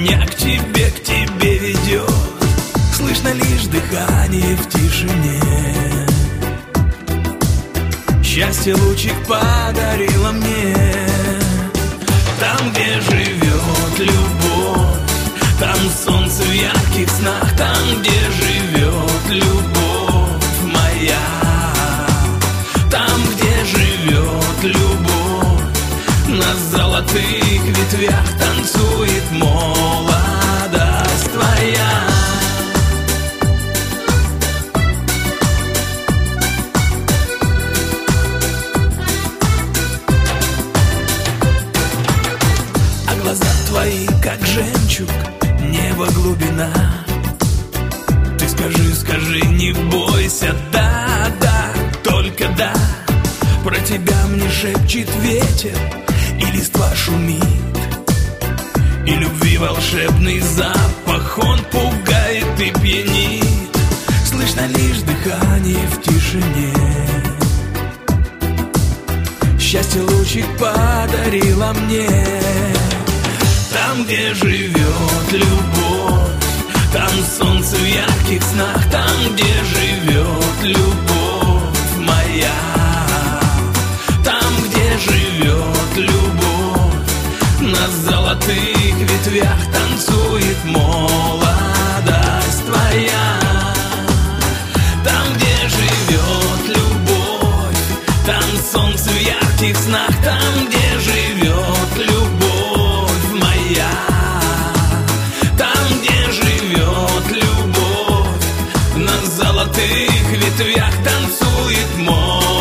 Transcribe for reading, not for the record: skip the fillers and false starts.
меня к тебе ведет. Слышно лишь дыхание в тишине. Счастье лучик подарила мне. Там, где живет любовь, там солнце в ярких снах. Там, где живет любовь моя, там, где живет любовь, на золотых ветвях танцует молодость твоя. Глаза твои, как жемчуг, небо глубина. Ты скажи, не бойся, да, только да. Про тебя мне шепчет ветер, и листва шумит, и любви волшебный запах, он пугает и пьянит. Слышно лишь дыхание в тишине. Счастье лучик подарила мне. Там, где живет любовь, там солнце в ярких снах. Там, где живет любовь моя, там, где живет любовь, на золотых ветвях танцует молодость твоя. Там, где живет любовь, там солнце в ярких снах. Там, где живет любовь моя, там, где живет любовь, на золотых ветвях танцует молодость.